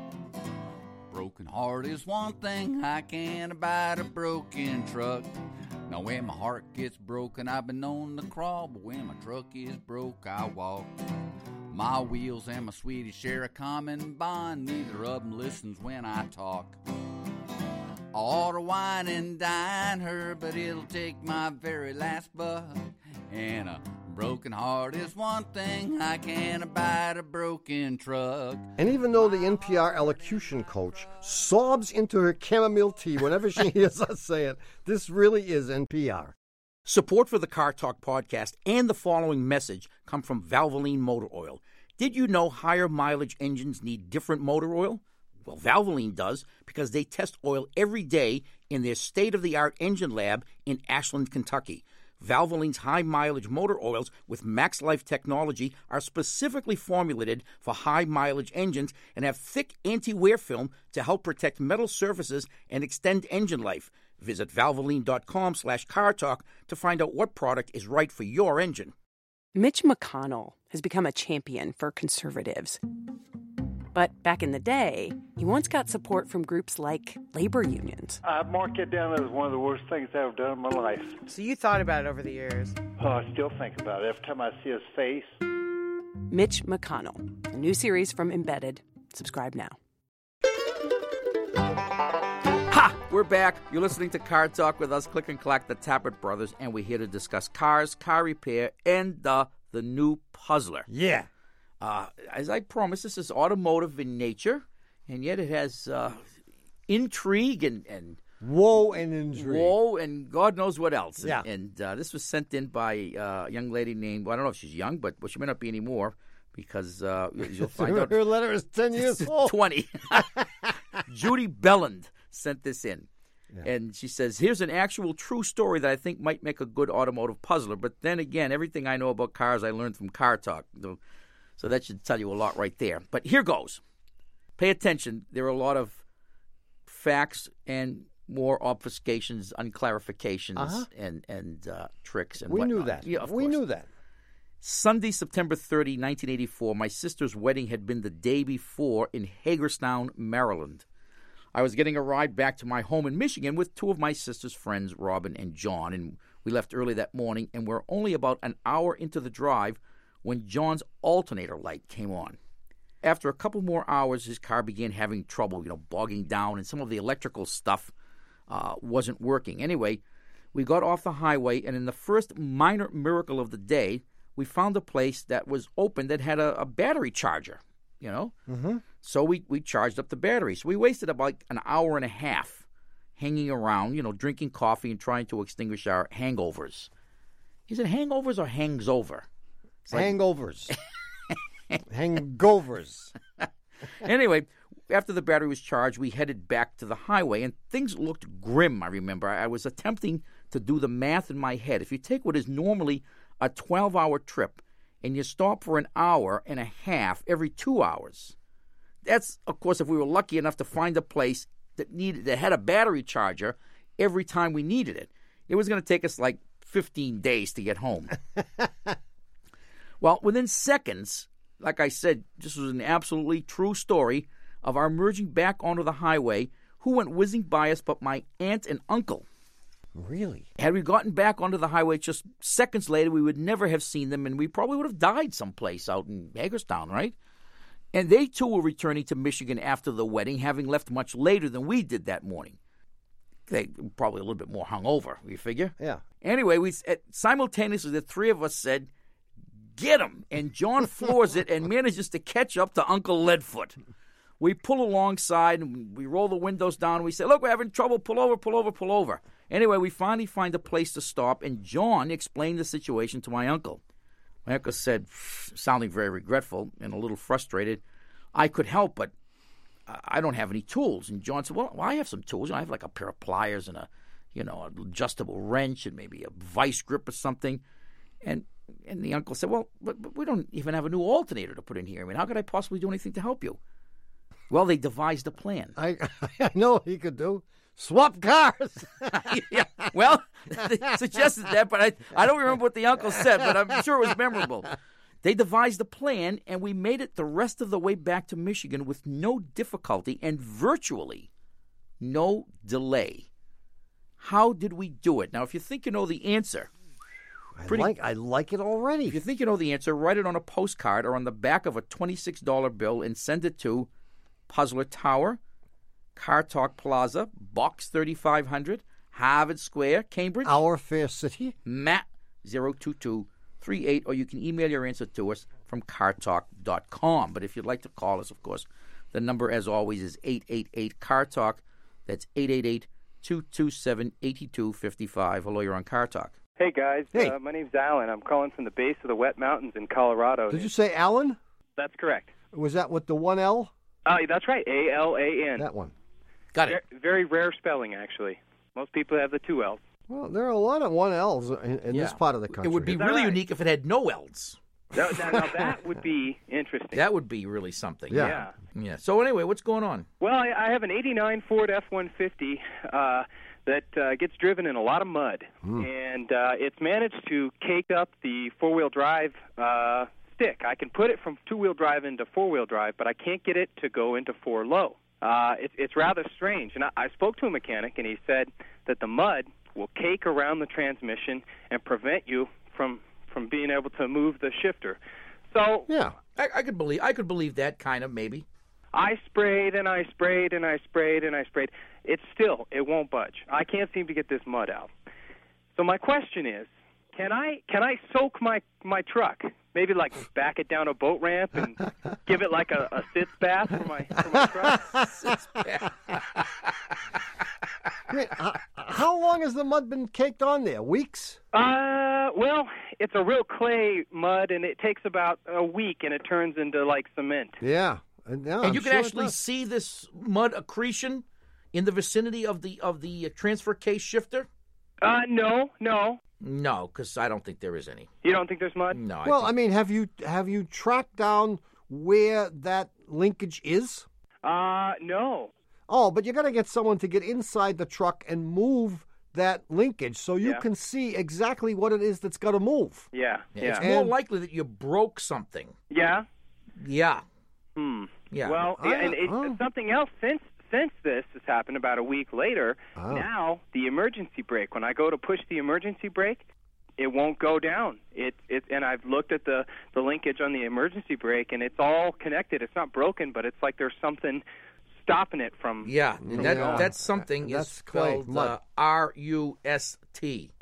Broken heart is one thing. I can't abide a broken truck. Now when my heart gets broken, I've been known to crawl, but when my truck is broke, I walk. My wheels and my sweetie share a common bond. Neither of them listens when I talk. I ought to wine and dine her, but it'll take my very last buck. And a broken heart is one thing. I can't abide a broken truck. And even though the N P R elocution coach sobs into her chamomile tea whenever she hears us say it, this really is N P R. Support for the Car Talk podcast and the following message come from Valvoline Motor Oil. Did you know higher mileage engines need different motor oil? Well, Valvoline does, because they test oil every day in their state-of-the-art engine lab in Ashland, Kentucky. Valvoline's high-mileage motor oils with MaxLife technology are specifically formulated for high-mileage engines and have thick anti-wear film to help protect metal surfaces and extend engine life. Visit Valvoline.com slash car talk to find out what product is right for your engine. Mitch McConnell has become a champion for conservatives. But back in the day, he once got support from groups like labor unions. I mark it down as one of the worst things I've ever done in my life. So you thought about it over the years? Oh, I still think about it every time I see his face. Mitch McConnell, a new series from Embedded. Subscribe now. Ha! We're back. You're listening to Car Talk with us, Click and Clack, the Tappert brothers, and we're here to discuss cars, car repair, and the, the new puzzler. Yeah. Uh, as I promised, this is automotive in nature, and yet it has uh, intrigue and, and woe and intrigue. Woe and God knows what else. Yeah. And, and uh, this was sent in by uh, a young lady named, well, I don't know if she's young, but well, she may not be anymore because uh, you'll find out. Her letter is ten years old. twenty. Judy Belland sent this in. Yeah. And she says, here's an actual true story that I think might make a good automotive puzzler. But then again, everything I know about cars I learned from Car Talk. So that should tell you a lot right there. But here goes. Pay attention. There are a lot of facts and more obfuscations, unclarifications, uh-huh. and, and uh, tricks and we whatnot. knew that. Yeah, of we course. knew that. Sunday, September thirtieth, nineteen eighty-four, my sister's wedding had been the day before in Hagerstown, Maryland. I was getting a ride back to my home in Michigan with two of my sister's friends, Robin and John, and we left early that morning, and we're only about an hour into the drive when John's alternator light came on. After a couple more hours, his car began having trouble, you know, bogging down, and some of the electrical stuff uh, wasn't working. Anyway, we got off the highway, and in the first minor miracle of the day, we found a place that was open that had a, a battery charger, you know? Mm-hmm. So we, we charged up the battery. So we wasted about an hour and a half hanging around, you know, drinking coffee and trying to extinguish our hangovers. Is it hangovers or hangs over? Like... Hangovers. Hangovers. Anyway, after the battery was charged, we headed back to the highway, and things looked grim, I remember. I was attempting to do the math in my head. If you take what is normally a twelve-hour trip and you stop for an hour and a half every two hours, that's, of course, if we were lucky enough to find a place that needed that had a battery charger every time we needed it. It was going to take us like fifteen days to get home. Well, within seconds, like I said, this was an absolutely true story of our merging back onto the highway. Who went whizzing by us but my aunt and uncle? Really? Had we gotten back onto the highway just seconds later, we would never have seen them, and we probably would have died someplace out in Hagerstown, right? And they, too, were returning to Michigan after the wedding, having left much later than we did that morning. They were probably a little bit more hungover, you figure? Yeah. Anyway, we simultaneously, the three of us said, "Get him!" And John floors it and manages to catch up to Uncle Leadfoot. We pull alongside, and we roll the windows down, and we say, "Look, we're having trouble. Pull over, pull over, pull over." Anyway, we finally find a place to stop, and John explained the situation to my uncle. My uncle said, sounding very regretful and a little frustrated, "I could help, but I don't have any tools." And John said, well, well I have some tools. I have like a pair of pliers and a, you know, an adjustable wrench and maybe a vice grip or something. And and the uncle said, well, but, but we don't even have a new alternator to put in here. I mean, how could I possibly do anything to help you? Well, they devised a plan. I I know what he could do. Swap cars. Yeah, well, they suggested that, but I, I don't remember what the uncle said, but I'm sure it was memorable. They devised a plan, and we made it the rest of the way back to Michigan with no difficulty and virtually no delay. How did we do it? Now, if you think you know the answer, pretty, I like I like it already. If you think you know the answer, write it on a postcard or on the back of a twenty-six dollar bill and send it to Puzzler Tower, Car Talk Plaza, Box thirty-five hundred, Harvard Square, Cambridge. Our fair city. Matt zero two two three eight, or you can email your answer to us from car talk dot com. But if you'd like to call us, of course, the number, as always, is eight eight eight, C A R Talk. That's eight eight eight, two two seven, eight two five five. Hello, you're on Car Talk. Hey, guys. Hey. Uh, my name's Alan. I'm calling from the base of the Wet Mountains in Colorado. Did you say Alan? That's correct. Was that with the one L? Uh, that's right, A L A N. That one. Got it. Very, very rare spelling, actually. Most people have the two L's. Well, there are a lot of one L's in, in Yeah. this part of the country. It would be really right? unique if it had no L's. Now, now, now that would be interesting. That would be really something. Yeah. Yeah. Yeah. So anyway, what's going on? Well, I, I have an eighty-nine Ford F one fifty uh, that uh, gets driven in a lot of mud, Hmm. and uh, it's managed to cake up the four-wheel drive uh, stick. I can put it from two-wheel drive into four-wheel drive, but I can't get it to go into four-low. Uh, it, it's rather strange. And I, I spoke to a mechanic, and he said that the mud will cake around the transmission and prevent you from from being able to move the shifter. So yeah, I, I could believe I could believe that kind of maybe. I sprayed and I sprayed and I sprayed and I sprayed. It still it won't budge. I can't seem to get this mud out. So my question is, can I can I soak my my truck? Maybe like back it down a boat ramp and give it like a, a sitz bath for my for my truck. Sitz bath. Wait, uh, how long has the mud been caked on there? Weeks? Uh, well, it's a real clay mud, and it takes about a week, and it turns into like cement. Yeah, and, yeah, and I'm you can sure it actually does. see this mud accretion in the vicinity of the of the uh, transfer case shifter. Uh, no, no. No, because I don't think there is any. You don't think there's mud? No. Well, I, I mean, have you have you tracked down where that linkage is? Uh, no. Oh, but you got to get someone to get inside the truck and move that linkage so you Yeah. can see exactly what it is that's got to move. Yeah, yeah, yeah. It's more And- likely that you broke something. Yeah? Yeah. Hmm. Yeah. Well, I- and it, oh. something else since since this has happened about a week later. Oh. Now the emergency brake. When I go to push the emergency brake, it won't go down. It it and I've looked at the the linkage on the emergency brake, and it's all connected. It's not broken, but it's like there's something stopping it from. Yeah, and that, Yeah. that's something That's is clay, spelled mud. uh, R U S T.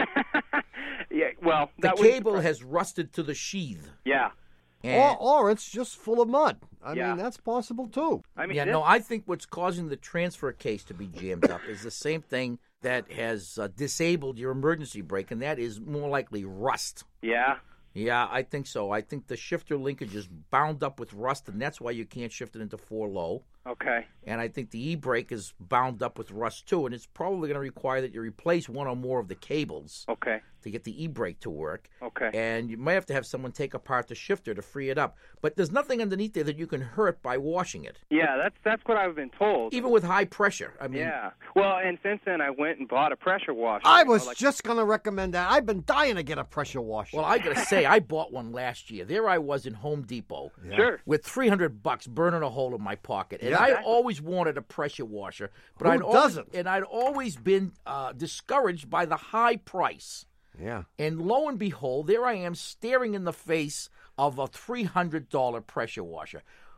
Yeah. Well, The that would- cable has rusted to the sheath. Yeah. And, Or, or it's just full of mud. I Yeah. mean, that's possible too. I mean, yeah, this- no, I think what's causing the transfer case to be jammed up is the same thing that has uh, disabled your emergency brake, and that is more likely rust. Yeah. Yeah, I think so. I think the shifter linkage is bound up with rust, and that's why you can't shift it into four low. Okay. And I think the e-brake is bound up with rust, too, and it's probably going to require that you replace one or more of the cables Okay. to get the e-brake to work. Okay. And you might have to have someone take apart the shifter to free it up. But there's nothing underneath there that you can hurt by washing it, Yeah, that's that's what I've been told. even with high pressure. I mean, Yeah. Well, and since then I went and bought a pressure washer. I you know, was like- just going to recommend that. I've been dying to get a pressure washer. well, I got to say, I bought one last year. There I was in Home Depot Sure. with three hundred bucks burning a hole in my pocket. And Yeah. I'd Exactly. always wanted a pressure washer. But Who I'd always, doesn't? And I'd always been uh, discouraged by the high price. yeah. And lo and behold, there I am staring in the face of a three hundred dollars pressure washer.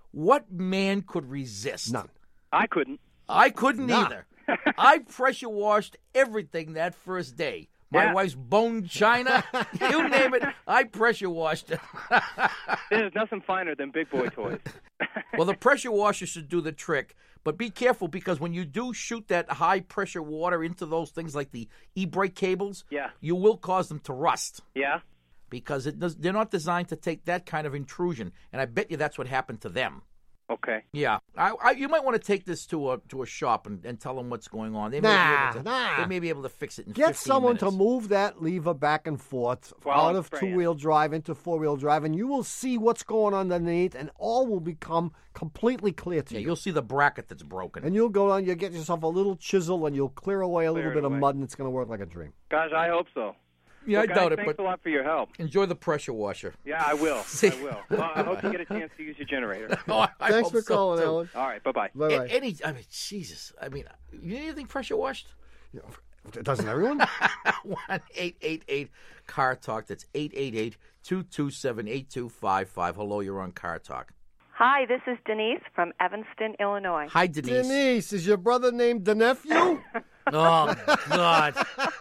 What man could resist? None. I couldn't. I couldn't Nah. either. I pressure washed everything that first day. My Yeah. wife's bone china, you name it, I pressure washed it. There's nothing finer than big boy toys. Well, the pressure washer should do the trick, but be careful because when you do shoot that high pressure water into those things like the e-brake cables, Yeah. you will cause them to rust Yeah? because it does, they're not designed to take that kind of intrusion, and I bet you that's what happened to them. Okay. Yeah, I, I, you might want to take this to a to a shop and, and tell them what's going on. They may Nah, be able to, nah. They may be able to fix it in Get fifteen someone minutes. to move that lever back and forth While out I'm of spraying. two-wheel drive into four-wheel drive, and you will see what's going on underneath, and all will become completely clear to Yeah, you. you'll see the bracket that's broken. And you'll go on, you'll get yourself a little chisel, and you'll clear away a Clear little it bit of away. mud, and it's going to work like a dream. Gosh, I hope so. Yeah, Well, I guys, doubt it, thanks but a lot for your help. enjoy the pressure washer. Yeah, I will. See- I will. Well, I hope you get a chance to use your generator. Oh, I- I Thanks hope for so, calling, too. Alan. All right, bye-bye. Bye-bye. A- Any, I mean, Jesus. I mean, you need anything pressure washed? Doesn't everyone? one eight eight eight car talk. That's eight eight eight, two two seven, eight two five five. Hello, you're on Car Talk. Hi, this is Denise from Evanston, Illinois. Hi, Denise. Denise, is your brother named the nephew? Oh, God.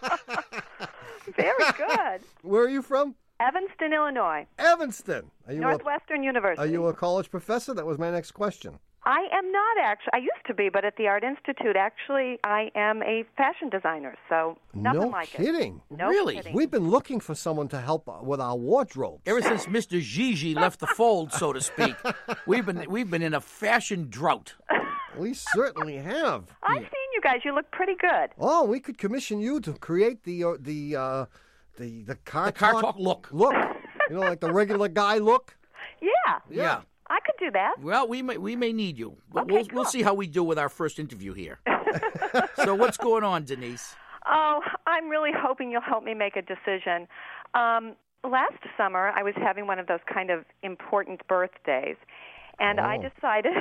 Very good. Where are you from? Evanston, Illinois. Evanston. Are you Northwestern a, University. Are you a college professor? That was my next question. I am not actually. I used to be, but at the Art Institute, actually, I am a fashion designer, so nothing no like kidding. it. No Really? kidding. We've been looking for someone to help with our wardrobes. Ever since Mister Gigi left the fold, so to speak, we've been we've been in a fashion drought. We certainly have. I've seen you guys. You look pretty good. Oh, we could commission you to create the uh, the uh, the the car The Car Talk look. Look, you know, like the regular guy look. Yeah. Yeah. I could do that. Well, we may we may need you, but Okay, we'll cool. we'll see how we do with our first interview here. So what's going on, Denise? Oh, I'm really hoping you'll help me make a decision. Um, last summer, I was having one of those kind of important birthdays, and I Oh. decided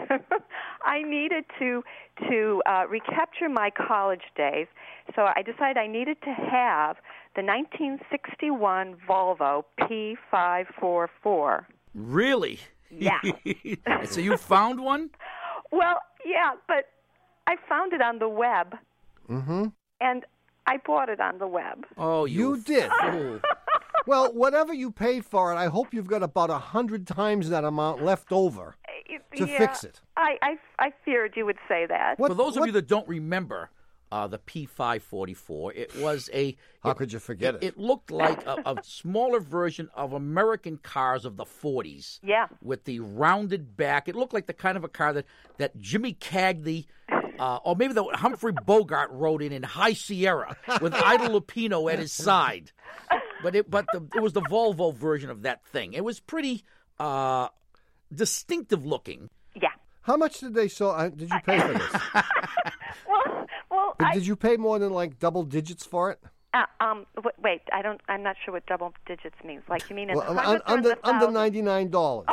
I needed to to uh, recapture my college days. So I decided I needed to have the nineteen sixty-one Volvo P five forty-four. Really? Yeah. So you found one? Well, yeah, but I found it on the web, Mm-hmm. and I bought it on the web. Oh, you, You did. fool. Well, whatever you paid for it, I hope you've got about a hundred times that amount left over to Yeah, fix it. I, I, I feared you would say that. What- For those of what- you that don't remember, uh, the P five forty-four, it was a. How it- could you forget it? It looked like a, a smaller version of American cars of the forties. Yeah. With the rounded back. It looked like the kind of a car that, that Jimmy Cagney, uh, or maybe the Humphrey Bogart rode in in High Sierra with Ida Lupino at his side. But it but the, it was the Volvo version of that thing. It was pretty uh, distinctive looking. Yeah. How much did they sell? Uh, did you pay for this? Well, well, Did- I, did you pay more than like double digits for it? uh, um, w- wait, I don't. I'm not sure what double digits means. Like you mean in Well, the un- hundreds or in under the under thousands? ninety nine dollars.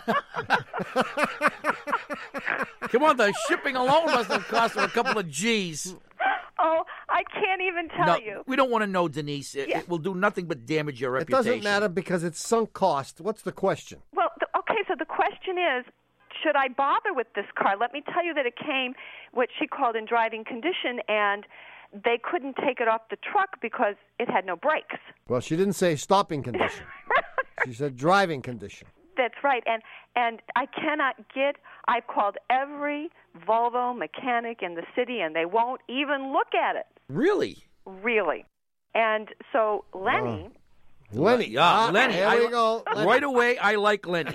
Come on, the shipping alone must have cost her a couple of G's. Oh, I can't even tell No, you. we don't want to know, Denise. It, Yeah. it will do nothing but damage your It reputation. doesn't matter because it's sunk cost. What's the question? Well, the, okay. So the question is, should I bother with this car? Let me tell you that it came what she called in driving condition, and they couldn't take it off the truck because it had no brakes. Well, she didn't say stopping condition. She said driving condition. That's right, and and I cannot get. I've called every Volvo mechanic in the city, and they won't even look at it. Really? Really, and so Lenny. Lenny. Yeah, Ah, Lenny. There I, we go. Lenny. Right away, I like Lenny.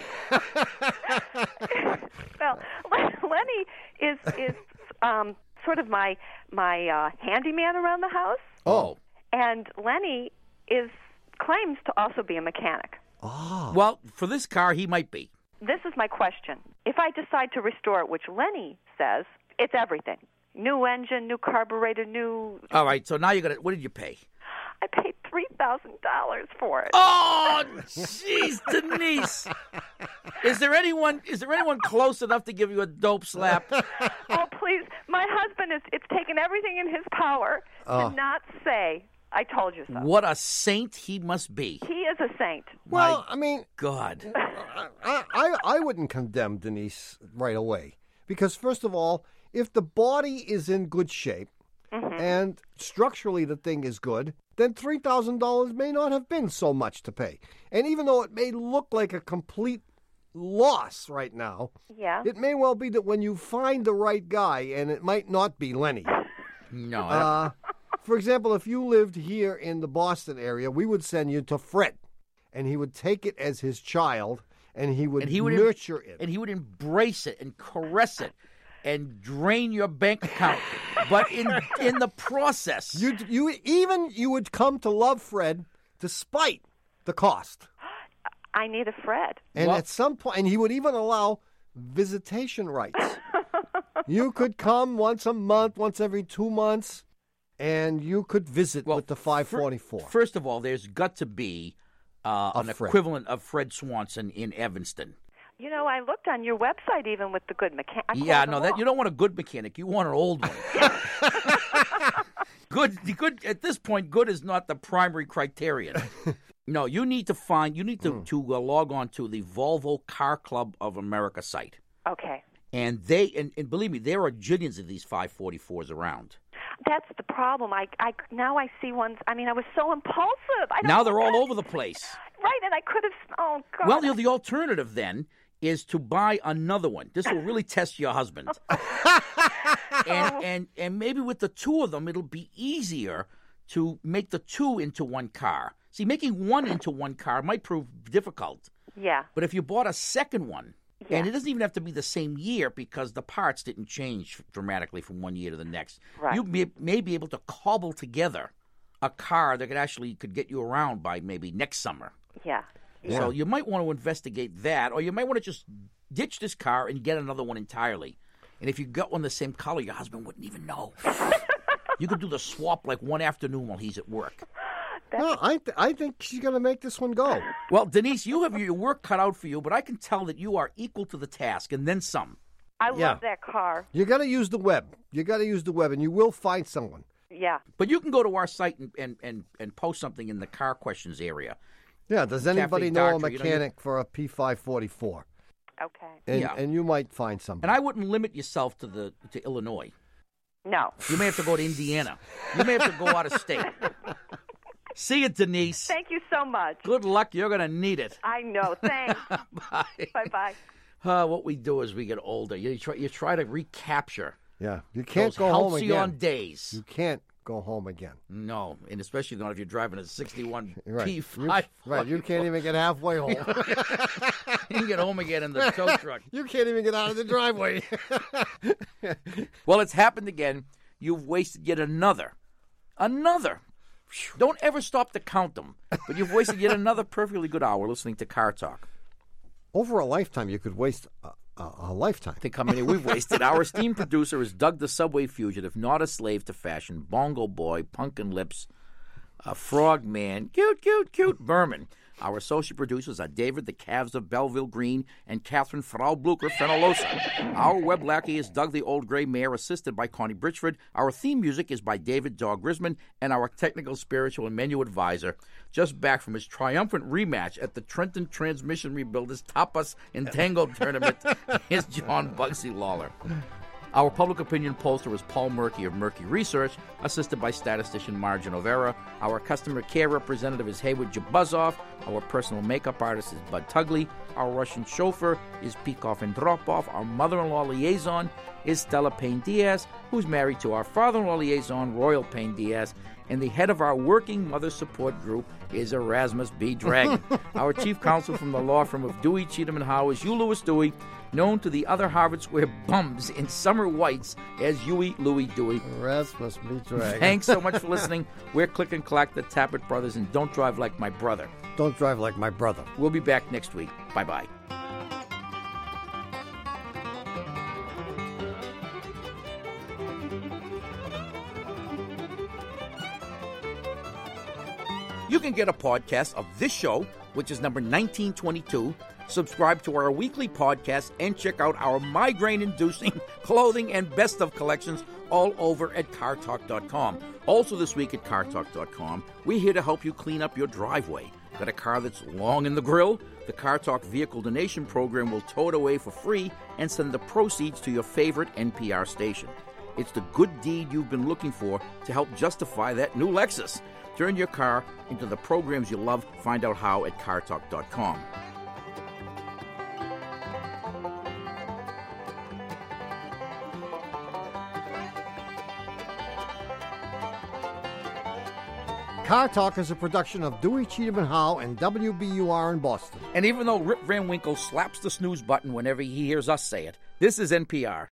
Well, Lenny is is um, sort of my my uh, handyman around the house, Oh. and Lenny is claims to also be a mechanic. Oh. Well, for this car, he might be. This is my question. If I decide to restore it, which Lenny says, it's everything. New engine, new carburetor, new... All right, so now you're going to... What did you pay? I paid three thousand dollars for it. Oh, jeez, Denise. Is there anyone Is there anyone close enough to give you a dope slap? Oh, please. My husband, is it's taken everything in his power Oh. to not say, I told you so. What a saint he must be. He is a saint. Well, I mean, God. I, I, I wouldn't condemn Denise right away. Because, first of all, if the body is in good shape mm-hmm. and structurally the thing is good, then three thousand dollars may not have been so much to pay. And even though it may look like a complete loss right now, yeah. it may well be that when you find the right guy, and it might not be Lenny. No. Uh, for example, if you lived here in the Boston area, we would send you to Fred, and he would take it as his child, and he would, and he would nurture em- it. And he would embrace it and caress it and drain your bank account. But in in the process... You, you even you would come to love Fred despite the cost. I need a Fred. And well, at some point, and he would even allow visitation rights. You could come once a month, once every two months, and you could visit well, with the five forty-four. Fir- first of all, there's got to be uh, an Fred. equivalent of Fred Swanson in Evanston. You know, I looked on your website even with the good mechanic. Yeah, no, that you don't want a good mechanic. You want an old one. Good, good. At this point, good is not the primary criterion. No, you need to find. You need to mm. to uh, log on to the Volvo Car Club of America site. Okay. And they and, and believe me, there are jillions of these five forty-fours around. That's the problem. I, I now I see ones. I mean, I was so impulsive. I don't now they're all over the place. Right, and I could have. Oh God. Well, the, the alternative then is to buy another one. This will really test your husband. and, and and maybe with the two of them, it'll be easier to make the two into one car. See, making one into one car might prove difficult. Yeah. But if you bought a second one, yeah. and it doesn't even have to be the same year because the parts didn't change dramatically from one year to the next, right. you may, may be able to cobble together a car that could actually could get you around by maybe next summer. Yeah. Yeah. So you might want to investigate that, or you might want to just ditch this car and get another one entirely. And if you got one the same color, your husband wouldn't even know. You could do the swap like one afternoon while he's at work. No, I th- I think she's going to make this one go. Well, Denise, you have your work cut out for you, but I can tell that you are equal to the task, and then some. I yeah. love that car. You got to use the web. You got to use the web, and you will find someone. Yeah. But you can go to our site and, and, and, and post something in the car questions area. Yeah, does anybody Cafe know Doctor, a mechanic you know, for a P five forty-four? Okay. And, yeah. and you might find somebody. And I wouldn't limit yourself to the to Illinois. No. You may have to go to Indiana. You may have to go out of state. See you, Denise. Thank you so much. Good luck. You're going to need it. I know. Thanks. Bye. Bye-bye. Uh, what we do as we get older, you try, you try to recapture Yeah, you can't those go home halcyon again. days. You can't go home again. No, and especially not if you're driving a sixty-one Right. P You, five. right, you can't even get halfway home. You get home again in the tow truck. You can't even get out of the driveway. Well, it's happened again. You've wasted yet another. Another. Don't ever stop to count them. But you've wasted yet another perfectly good hour listening to Car Talk. Over a lifetime, you could waste a, a, a lifetime. Think how many we've wasted. Our esteemed producer is Doug the Subway Fugitive, not a slave to fashion, Bongo Boy, Pumpkin Lips, uh, Frog Man, cute, cute, cute Berman. Our associate producers are David the Calves of Belleville Green and Catherine Frau Blucher Fenolosa. Our web lackey is Doug the Old Gray Mare, assisted by Connie Bridgeford. Our theme music is by David Dog Grisman, and our technical, spiritual, and menu advisor, just back from his triumphant rematch at the Trenton Transmission Rebuilders Tapas and Tango Tournament, is John Bugsy Lawler. Our public opinion pollster is Paul Murky of Murky Research, assisted by statistician Margin Overa. Our customer care representative is Hayward Jabuzoff. Our personal makeup artist is Bud Tugley. Our Russian chauffeur is Peikoff and Dropoff. Our mother-in-law liaison is Stella Payne-Diaz, who's married to our father-in-law liaison, Royal Payne-Diaz. And the head of our working mother support group is Erasmus B. Dragon. Our chief counsel from the law firm of Dewey, Cheatham, and Howe is Hugh Lewis Dewey, known to the other Harvard Square bums in summer whites as Huey Louie Dewey. Erasmus B. Dragon. Thanks so much for listening. We're Click and Clack, the Tappet Brothers, and Don't Drive Like My Brother. Don't drive like my brother. We'll be back next week. Bye-bye. You can get a podcast of this show, which is number nineteen twenty-two, subscribe to our weekly podcast, and check out our migraine-inducing clothing and best of collections all over at car talk dot com. Also this week at car talk dot com, we're here to help you clean up your driveway. Got a car that's long in the grill? The Car Talk Vehicle Donation Program will tow it away for free and send the proceeds to your favorite N P R station. It's the good deed you've been looking for to help justify that new Lexus. Turn your car into the programs you love. Find out how at car talk dot com. Car Talk is a production of Dewey, Cheatham and Howe and W B U R in Boston. And even though Rip Van Winkle slaps the snooze button whenever he hears us say it, this is N P R.